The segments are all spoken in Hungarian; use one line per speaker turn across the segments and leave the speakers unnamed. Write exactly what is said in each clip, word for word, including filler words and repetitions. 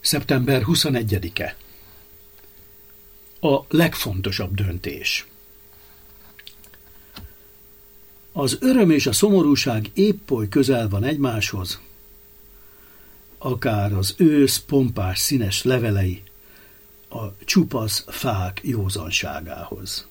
szeptember huszonegyedike. A legfontosabb döntés. Az öröm és a szomorúság épp oly közel van egymáshoz, akár az ősz pompás színes levelei a csupasz fák józanságához.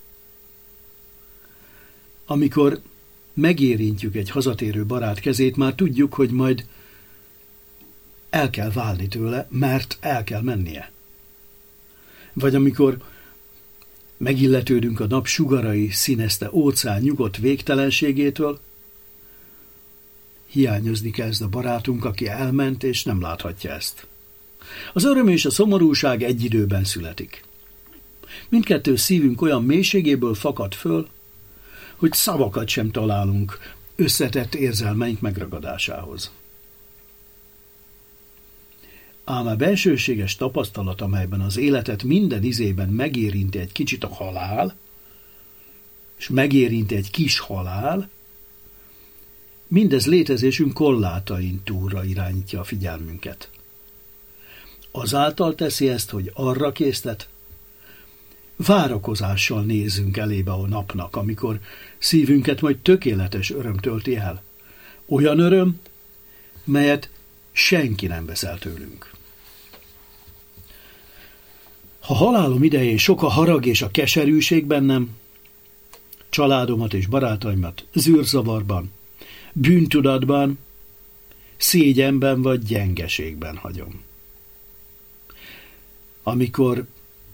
Amikor megérintjük egy hazatérő barát kezét, már tudjuk, hogy majd el kell válni tőle, mert el kell mennie. Vagy amikor megilletődünk a nap sugarai színezte óceán nyugodt végtelenségétől, hiányozni kezd a barátunk, aki elment és nem láthatja ezt. Az öröm és a szomorúság egy időben születik. Mindkettő szívünk olyan mélységéből fakad föl, hogy szavakat sem találunk összetett érzelmeink megragadásához. Ám a bensőséges tapasztalat, amelyben az életet minden izében megérinti egy kicsit a halál, és megérinti egy kis halál, mindez létezésünk korlátain túlra irányítja a figyelmünket. Azáltal teszi ezt, hogy arra késztet, várakozással nézzünk elébe a napnak, amikor szívünket majd tökéletes öröm tölti el. Olyan öröm, melyet senki nem vesz el tőlünk. Ha halálom idején sok a harag és a keserűség bennem, családomat és barátaimat zűrzavarban, bűntudatban, szégyenben vagy gyengeségben hagyom. Amikor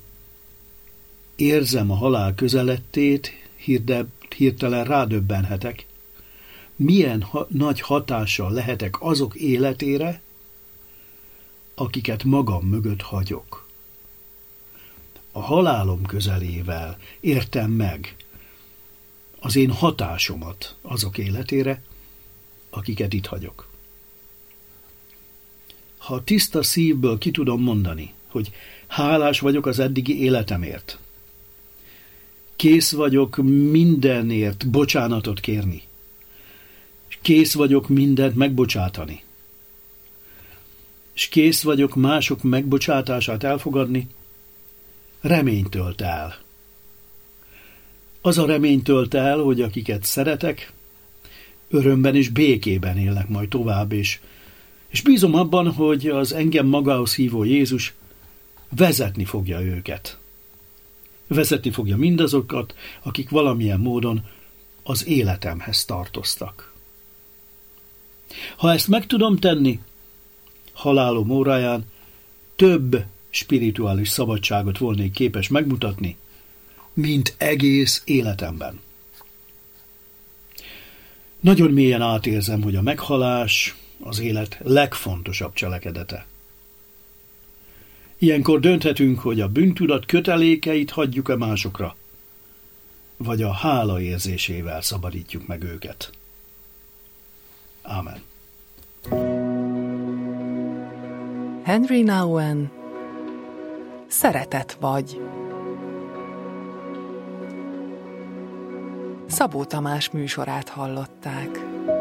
érzem a halál közelettét, hirtelen rádöbbenhetek, milyen ha- nagy hatással lehetek azok életére, akiket magam mögött hagyok. A halálom közelével értem meg az én hatásomat azok életére, akiket itt hagyok. Ha tiszta szívből ki tudom mondani, hogy hálás vagyok az eddigi életemért, kész vagyok mindenért bocsánatot kérni, és kész vagyok mindent megbocsátani, és kész vagyok mások megbocsátását elfogadni, remény tölt el. Az a remény tölt el, hogy akiket szeretek, örömben és békében élnek majd tovább, és, és bízom abban, hogy az engem magához hívó Jézus vezetni fogja őket. Vezetni fogja mindazokat, akik valamilyen módon az életemhez tartoztak. Ha ezt meg tudom tenni, halálom óráján több spirituális szabadságot volnék képes megmutatni, mint egész életemben. Nagyon mélyen átérzem, hogy a meghalás az élet legfontosabb cselekedete. Ilyenkor dönthetünk, hogy a bűntudat kötelékeit hagyjuk-e másokra, vagy a hála érzésével szabadítjuk meg őket. Ámen.
Henry Nouwen, Szeretet vagy. Szabó Tamás műsorát hallották.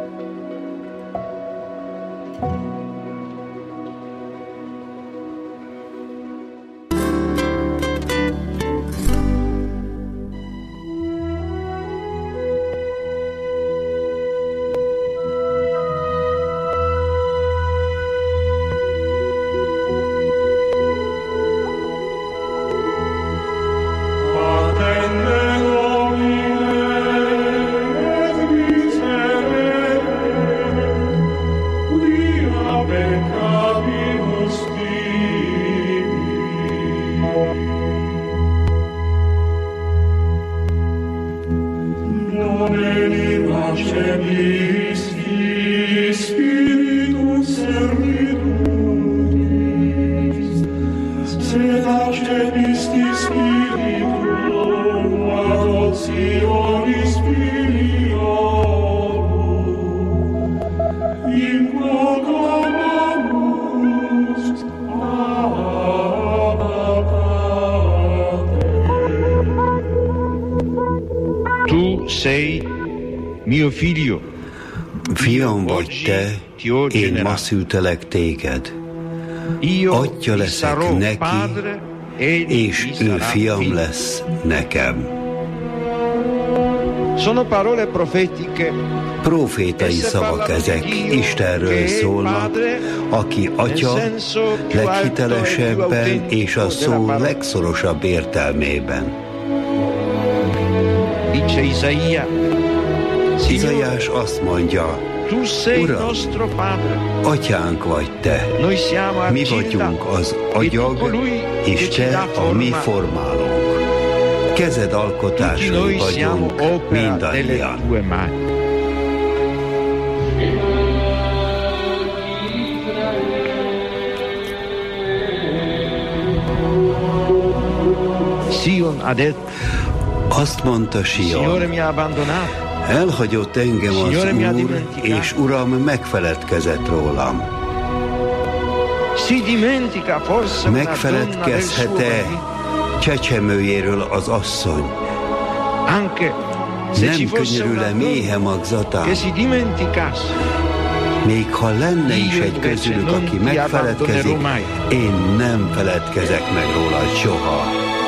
Sei mio figlio.
Fiam vagy te, én ma szültelek téged. Atya leszek neki, és ő fiam lesz nekem. Profétai szavak ezek, Istenről szólnak, aki Atya leghitelesebben és a szó legszorosabb értelmében. Izaiás azt mondja, Uram, Atyánk vagy Te, mi vagyunk az agyag, és Te a mi formálónk. Kezed alkotásai vagyunk mindannyian. Azt mondta Sion, elhagyott engem az Úr, és Uram megfeledkezett rólam. Megfeledkezhet-e csecsemőjéről az asszony? Nem könyörül-e méhe magzatán? Még ha lenne is egy közülük, aki megfeledkezik, én nem feledkezek meg róla soha.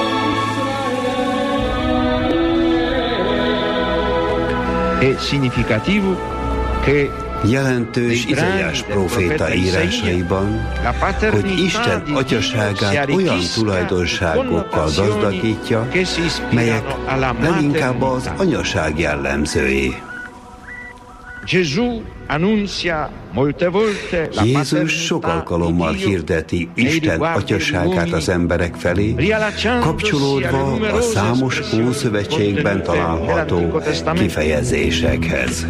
Jelentős Izaiás próféta írásaiban, hogy Isten atyaságát olyan tulajdonságokkal gazdagítja, melyek leginkább az anyaság jellemzői. Jézus sok alkalommal hirdeti Isten atyaságát az emberek felé, kapcsolódva a számos Ószövetségben található kifejezésekhez.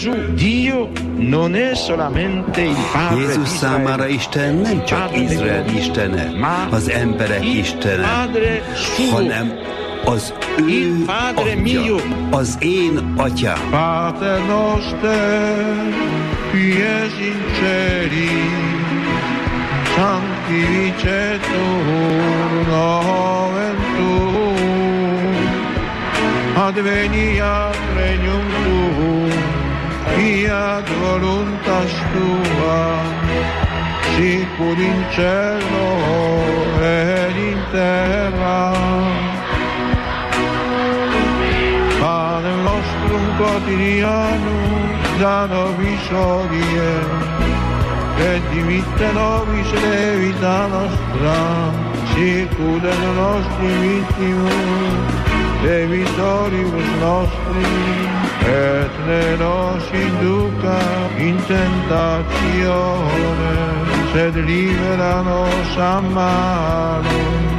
Jézus számára Isten nem csak Izrael istene, az emberek istene, hanem az ő Atya, az én Atyám.
Pater noster, qui es in celi, sanctificetur nomen tuum, adveniat regnum tuum, fiat voluntas tua, sicur in cielo et in terra. Panem nostrum quotidianum da nobis hodie, et dimitte nobis debita nostra, sicut et nostri victimus debitoribus nostri, et ne nos induca in tentatione, sed libera nos a malo.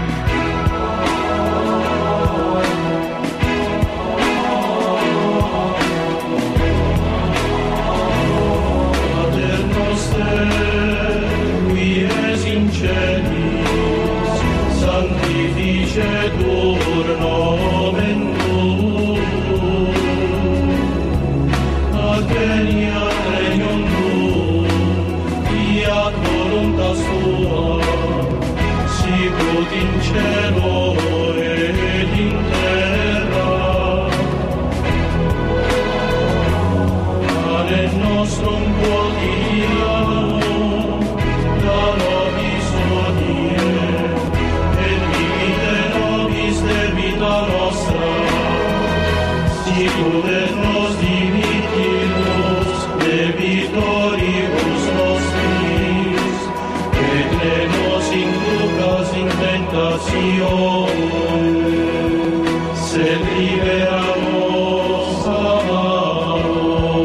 Sanctificetur nomen tuum, adveniat regnum tuum, fiat voluntas tua, sicut in cielo et in terra. Panem nostrum quotidianum da nobis hodie, debita nostra, sicut et nos dimittimus debitoribus nostris, et ne nos inducas in tentatione, sed libera nos a malo.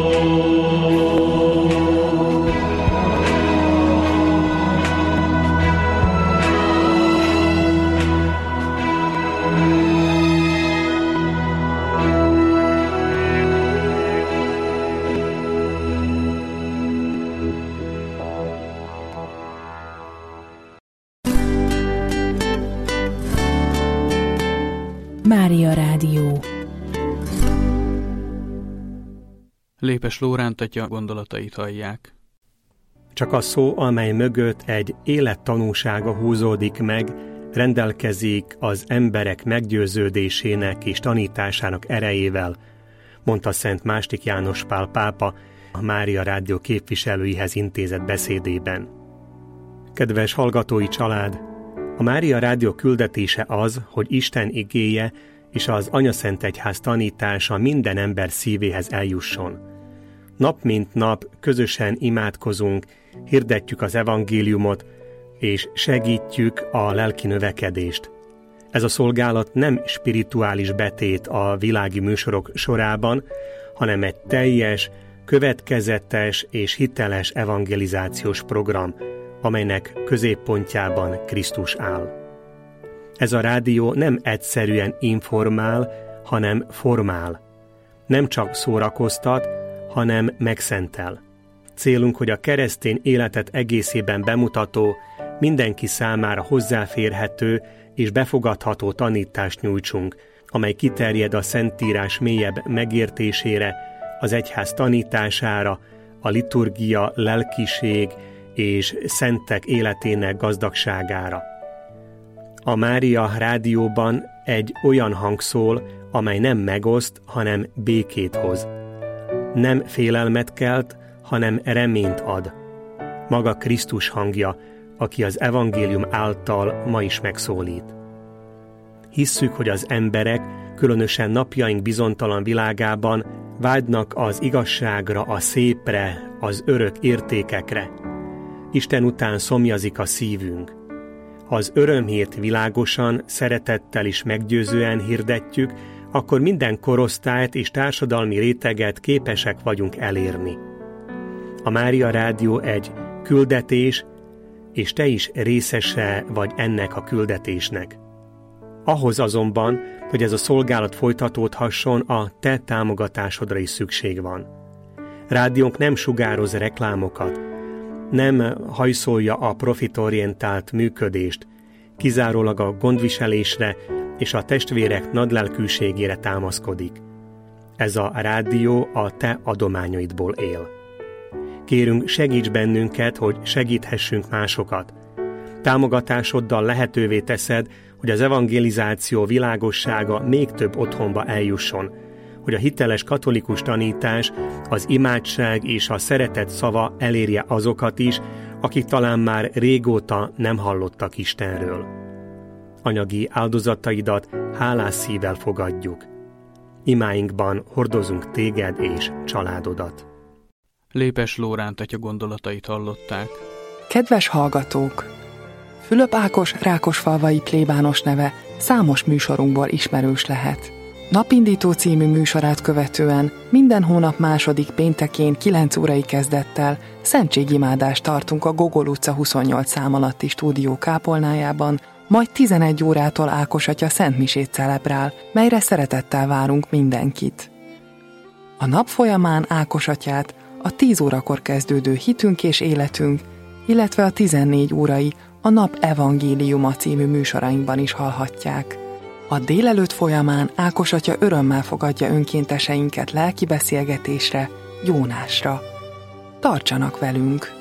Mária Rádió.
Lépes Lóránt atya gondolatait hallják.
Csak a szó, amely mögött egy élettanúsága húzódik meg, rendelkezik az emberek meggyőződésének és tanításának erejével, mondta Szent második János Pál pápa a Mária Rádió képviselőihez intézett beszédében. Kedves hallgatói család! A Mária Rádió küldetése az, hogy Isten igéje és az Anyaszentegyház tanítása minden ember szívéhez eljusson. Nap mint nap közösen imádkozunk, hirdetjük az evangéliumot, és segítjük a lelki növekedést. Ez a szolgálat nem spirituális betét a világi műsorok sorában, hanem egy teljes, következetes és hiteles evangelizációs program, amelynek középpontjában Krisztus áll. Ez a rádió nem egyszerűen informál, hanem formál. Nem csak szórakoztat, hanem megszentel. Célunk, hogy a keresztény életet egészében bemutató, mindenki számára hozzáférhető és befogadható tanítást nyújtsunk, amely kiterjed a Szentírás mélyebb megértésére, az egyház tanítására, a liturgia, lelkiség és szentek életének gazdagságára. A Mária Rádióban egy olyan hang szól, amely nem megoszt, hanem békét hoz. Nem félelmet kelt, hanem reményt ad. Maga Krisztus hangja, aki az evangélium által ma is megszólít. Hisszük, hogy az emberek, különösen napjaink bizonytalan világában vágynak az igazságra, a szépre, az örök értékekre. Isten után szomjazik a szívünk. Ha az örömhírt világosan, szeretettel is meggyőzően hirdetjük, akkor minden korosztályt és társadalmi réteget képesek vagyunk elérni. A Mária Rádió egy küldetés, és te is részese vagy ennek a küldetésnek. Ahhoz azonban, hogy ez a szolgálat folytatódhasson, a te támogatásodra is szükség van. Rádiónk nem sugároz reklámokat, nem hajszolja a profitorientált működést, kizárólag a gondviselésre és a testvérek nagylelkűségére támaszkodik. Ez a rádió a te adományaidból él. Kérünk, segíts bennünket, hogy segíthessünk másokat. Támogatásoddal lehetővé teszed, hogy az evangelizáció világossága még több otthonba eljusson, hogy a hiteles katolikus tanítás, az imádság és a szeretet szava elérje azokat is, akik talán már régóta nem hallottak Istenről. Anyagi áldozataidat hálás szívvel fogadjuk. Imáinkban hordozunk téged és családodat.
Lépes Lóránt atya gondolatait hallották.
Kedves hallgatók! Fülöp Ákos rákosfalvai plébános neve számos műsorunkból ismerős lehet. Napindító című műsorát követően minden hónap második péntekén kilenc órai kezdettel szentségimádást tartunk a Gogol utca huszonnyolc szám alatti stúdió kápolnájában, majd tizenegy órától Ákos atya szentmisét celebrál, melyre szeretettel várunk mindenkit. A nap folyamán Ákos atyát a tíz órakor kezdődő Hitünk és életünk, illetve a tizennégy órai a Nap Evangéliuma című műsorainkban is hallhatják. A délelőtt folyamán Ákos atya örömmel fogadja önkénteseinket lelki beszélgetésre, gyónásra. Tartsanak velünk!